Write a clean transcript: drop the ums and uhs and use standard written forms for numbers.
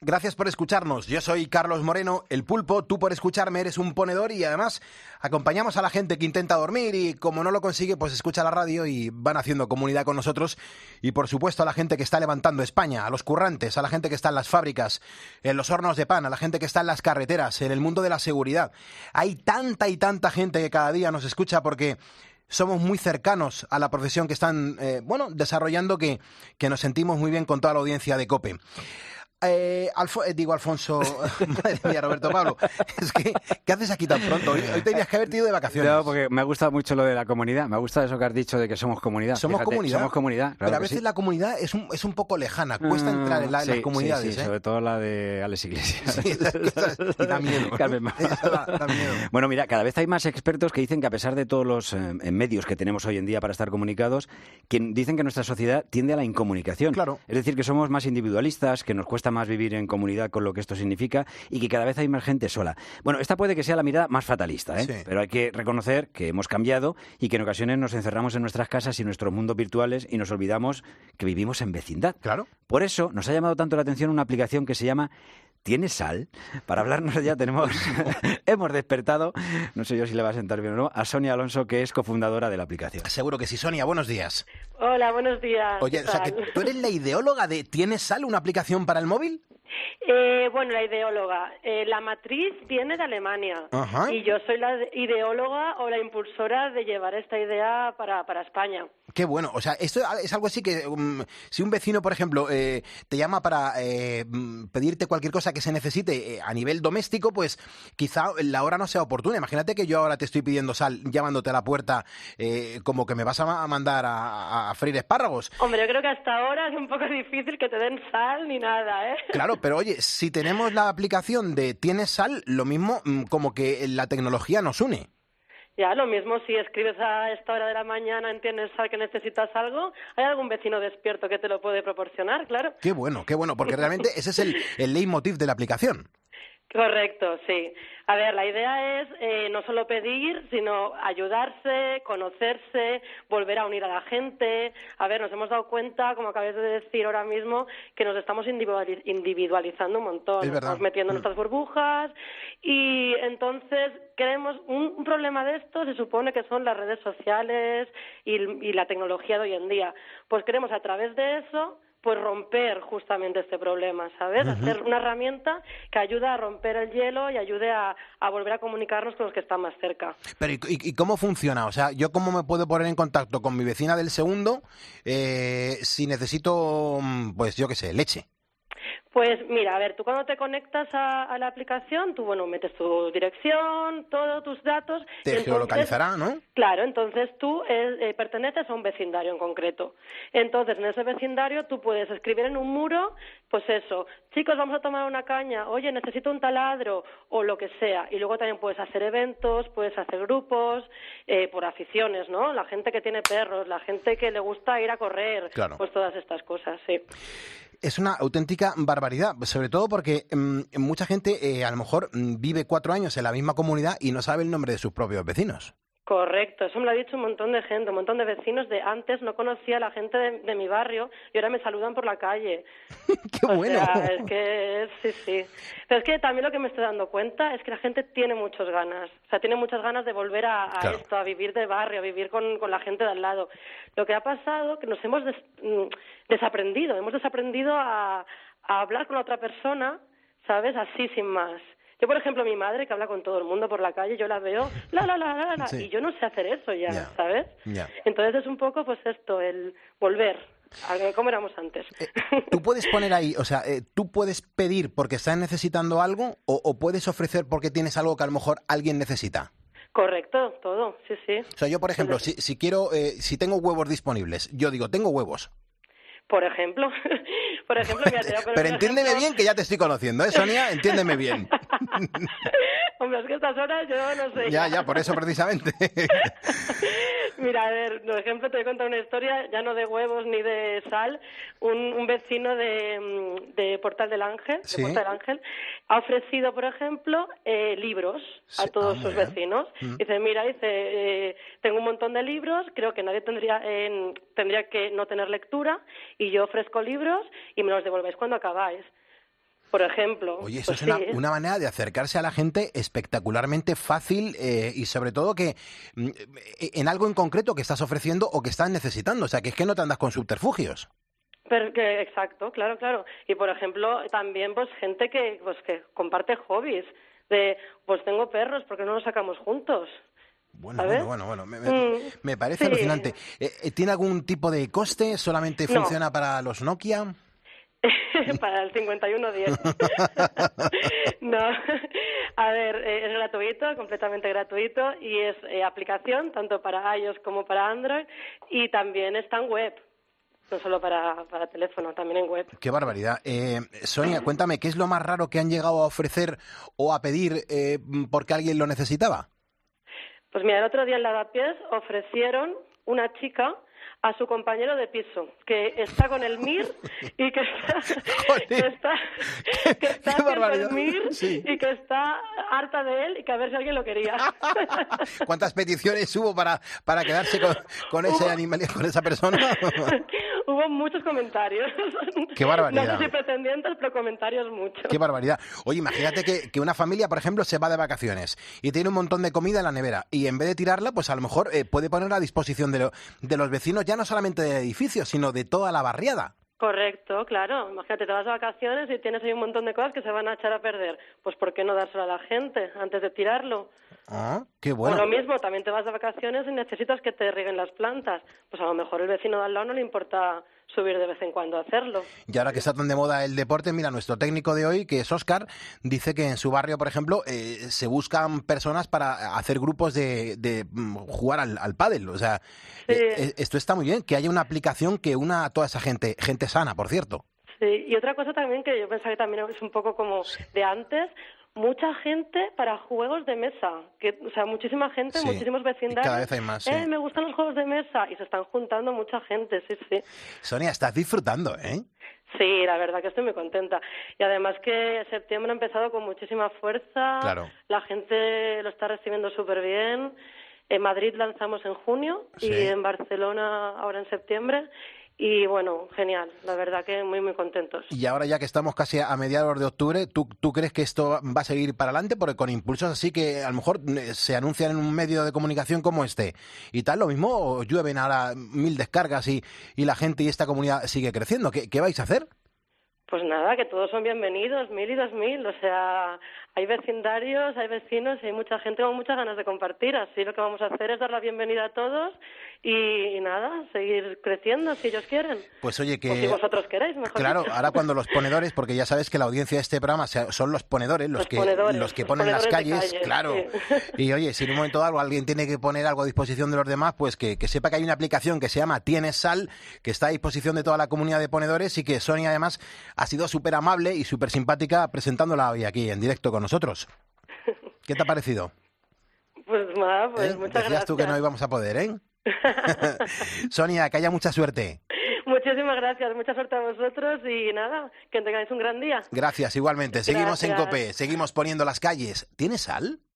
Gracias por escucharnos. Yo soy Carlos Moreno, el Pulpo. Tú por escucharme eres un ponedor y además acompañamos a la gente que intenta dormir y como no lo consigue, pues escucha la radio y van haciendo comunidad con nosotros. Y por supuesto a la gente que está levantando España, a los currantes, a la gente que está en las fábricas, en los hornos de pan, a la gente que está en las carreteras, en el mundo de la seguridad. Hay tanta y tanta gente que cada día nos escucha porque somos muy cercanos a la profesión que están desarrollando que nos sentimos muy bien con toda la audiencia de COPE. Alfonso, madre mía, Roberto Pablo, es que, ¿qué haces aquí tan pronto? Hoy tenías que haberte ido de vacaciones. No, porque me ha gustado mucho lo de la comunidad, me ha gustado eso que has dicho de que somos comunidad. Somos comunidad, claro, pero a veces sí. La comunidad es un poco lejana, cuesta entrar en las comunidades. Sí, sobre todo la de Alex Iglesias. Sí, y da miedo, ¿no? Da miedo. Bueno, mira, cada vez hay más expertos que dicen que a pesar de todos los medios que tenemos hoy en día para estar comunicados, que dicen que nuestra sociedad tiende a la incomunicación. Claro. Es decir, que somos más individualistas, que nos cuesta más vivir en comunidad con lo que esto significa y que cada vez hay más gente sola. Bueno, esta puede que sea la mirada más fatalista, Sí. Pero hay que reconocer que hemos cambiado y que en ocasiones nos encerramos en nuestras casas y nuestros mundos virtuales y nos olvidamos que vivimos en vecindad. Claro. Por eso nos ha llamado tanto la atención una aplicación que se llama ¿Tienes sal? Para hablarnos ya hemos despertado, no sé yo si le va a sentar bien o no, a Sonia Alonso, que es cofundadora de la aplicación. Seguro que sí. Sonia, buenos días. Hola, buenos días. Oye, o sea, que tú eres la ideóloga de ¿Tienes sal? ¿Una aplicación para el móvil? Bueno, la ideóloga. La matriz viene de Alemania. Ajá. Y yo soy la ideóloga o la impulsora de llevar esta idea para España. Qué bueno. O sea, esto es algo así que si un vecino, por ejemplo, te llama para pedirte cualquier cosa que se necesite a nivel doméstico, pues quizá la hora no sea oportuna. Imagínate que yo ahora te estoy pidiendo sal, llamándote a la puerta, como que me vas a mandar a freír espárragos. Hombre, yo creo que hasta ahora es un poco difícil que te den sal ni nada, ¿eh? Claro, pero oye, si tenemos la aplicación de ¿Tienes sal? Lo mismo como que la tecnología nos une. Ya, lo mismo si escribes a esta hora de la mañana, entiendes que necesitas algo, hay algún vecino despierto que te lo puede proporcionar, claro. Qué bueno, porque realmente ese es el leitmotiv de la aplicación. Correcto, sí. A ver, la idea es no solo pedir, sino ayudarse, conocerse, volver a unir a la gente. A ver, nos hemos dado cuenta, como acabas de decir ahora mismo, que nos estamos individualizando un montón. Es verdad. Estamos metiendo nuestras burbujas y entonces creemos un problema de esto se supone que son las redes sociales y la tecnología de hoy en día. Pues queremos a través de eso pues romper justamente este problema, ¿sabes? Uh-huh. Hacer una herramienta que ayude a romper el hielo y ayude a volver a comunicarnos con los que están más cerca. Pero ¿y cómo funciona? O sea, ¿yo cómo me puedo poner en contacto con mi vecina del segundo si necesito, pues yo qué sé, leche? Pues mira, a ver, tú cuando te conectas a la aplicación, tú, metes tu dirección, todos tus datos. Te geolocalizará, ¿no? Claro, entonces tú perteneces a un vecindario en concreto. Entonces, en ese vecindario tú puedes escribir en un muro, pues eso, chicos, vamos a tomar una caña, oye, necesito un taladro, o lo que sea. Y luego también puedes hacer eventos, puedes hacer grupos, por aficiones, ¿no? La gente que tiene perros, la gente que le gusta ir a correr, claro. Pues todas estas cosas, sí. Es una auténtica barbaridad, sobre todo porque mucha gente a lo mejor vive 4 años en la misma comunidad y no sabe el nombre de sus propios vecinos. Correcto, eso me lo ha dicho un montón de gente, un montón de vecinos de antes no conocía a la gente de mi barrio y ahora me saludan por la calle. ¡Qué bueno! O sea, es que sí. Pero es que también lo que me estoy dando cuenta es que la gente tiene muchas ganas, o sea, tiene muchas ganas de volver a claro. esto, a vivir de barrio, a vivir con la gente de al lado. Lo que ha pasado que nos hemos desaprendido a hablar con otra persona, ¿sabes? Así sin más. Yo, por ejemplo, mi madre, que habla con todo el mundo por la calle, yo la veo, sí. y yo no sé hacer eso ya, ¿sabes? Yeah. Entonces es un poco, pues esto, el volver a como éramos antes. Tú puedes poner ahí, o sea, tú puedes pedir porque estás necesitando algo o puedes ofrecer porque tienes algo que a lo mejor alguien necesita. Correcto, todo, sí. O sea, yo, por ejemplo, si quiero, si tengo huevos disponibles, yo digo, tengo huevos. Por ejemplo, mira, pero entiéndeme bien que ya te estoy conociendo, ¿eh, Sonia? Entiéndeme bien. Hombre, es que a estas horas yo no sé. Ya, por eso precisamente. Mira, a ver, por ejemplo, te voy a contar una historia, ya no de huevos ni de sal. Un vecino de Portal del Ángel, ¿Sí? Portal del Ángel, ha ofrecido, por ejemplo, libros a todos sus vecinos. Dice, mira, tengo un montón de libros, creo que nadie tendría que no tener lectura, y yo ofrezco libros y me los devolvéis cuando acabáis. por ejemplo. Oye, eso Pues es sí. una manera de acercarse a la gente espectacularmente fácil y sobre todo que en algo en concreto que estás ofreciendo o que estás necesitando. O sea, que es que no te andas con subterfugios. Pero exacto, claro, claro. Y por ejemplo, también pues gente que comparte hobbies. Pues tengo perros, ¿por qué no los sacamos juntos? Bueno, ¿Sabes? bueno. Me parece sí. alucinante. ¿Tiene algún tipo de coste? ¿Solamente No. funciona para los Nokia? Para el 5110. No, a ver, es gratuito, completamente gratuito, y es aplicación tanto para iOS como para Android, y también está en web, no solo para teléfono, también en web. Qué barbaridad. Sonia, cuéntame, ¿qué es lo más raro que han llegado a ofrecer o a pedir porque alguien lo necesitaba? Pues mira, el otro día en Lavapiés ofrecieron una chica a su compañero de piso, que está con el MIR y que está qué barbaridad. con el MIR Sí. y que está harta de él y que a ver si alguien lo quería. ¿Cuántas peticiones hubo para quedarse con ese animal, con esa persona? Hubo muchos comentarios. Qué barbaridad. No sé si pretendientes, pero comentarios muchos. Qué barbaridad. Oye, imagínate que una familia, por ejemplo, se va de vacaciones y tiene un montón de comida en la nevera y en vez de tirarla, pues a lo mejor puede ponerla a disposición de los vecinos, ya no solamente del edificio, sino de toda la barriada. Correcto, claro. Imagínate, te vas de vacaciones y tienes ahí un montón de cosas que se van a echar a perder. Pues ¿por qué no dárselo a la gente antes de tirarlo? Ah, qué bueno. O lo mismo, también te vas de vacaciones y necesitas que te rieguen las plantas. Pues a lo mejor el vecino de al lado no le importa subir de vez en cuando a hacerlo. Y ahora que está tan de moda el deporte, mira, nuestro técnico de hoy, que es Óscar, dice que en su barrio, por ejemplo, se buscan personas para hacer grupos de jugar al pádel. O sea, Sí. Esto está muy bien, que haya una aplicación que una a toda esa gente sana, por cierto. Sí, y otra cosa también que yo pensaba que también es un poco como de antes, mucha gente para juegos de mesa, o sea, muchísima gente, Sí, muchísimos vecindarios. cada vez hay más, sí. Me gustan los juegos de mesa y se están juntando mucha gente, sí, sí. Sonia, estás disfrutando, ¿eh? Sí, la verdad que estoy muy contenta. Y además que septiembre ha empezado con muchísima fuerza, Claro. La gente lo está recibiendo súper bien. En Madrid lanzamos en junio Sí. y en Barcelona ahora en septiembre. Y bueno, genial, la verdad que muy, muy contentos. Y ahora ya que estamos casi a mediados de octubre, ¿tú crees que esto va a seguir para adelante? Porque con impulsos así que a lo mejor se anuncian en un medio de comunicación como este y tal, lo mismo, o llueven ahora 1000 descargas y la gente y esta comunidad sigue creciendo. ¿Qué vais a hacer? Pues nada, que todos son bienvenidos, 1000 y 2000, o sea, hay vecindarios, hay vecinos y hay mucha gente con muchas ganas de compartir, así lo que vamos a hacer es dar la bienvenida a todos y nada, seguir creciendo si ellos quieren. Pues oye, que... O si vosotros queréis, mejor Claro, dicho. ahora cuando los ponedores, porque ya sabes que la audiencia de este programa son los ponedores, los que ponen las calles, claro. Sí. Y oye, si en un momento dado alguien tiene que poner algo a disposición de los demás, pues que sepa que hay una aplicación que se llama Tienes Sal, que está a disposición de toda la comunidad de ponedores y que Sonia además ha sido súper amable y súper simpática presentándola hoy aquí en directo con nosotros. ¿Qué te ha parecido? Pues nada, pues muchas Decías gracias. tú que no íbamos a poder, ¿eh? Sonia, que haya mucha suerte. Muchísimas gracias, mucha suerte a vosotros y nada, que tengáis un gran día. Gracias, igualmente. Seguimos en Gracias. COPE, seguimos poniendo las calles. ¿Tienes sal?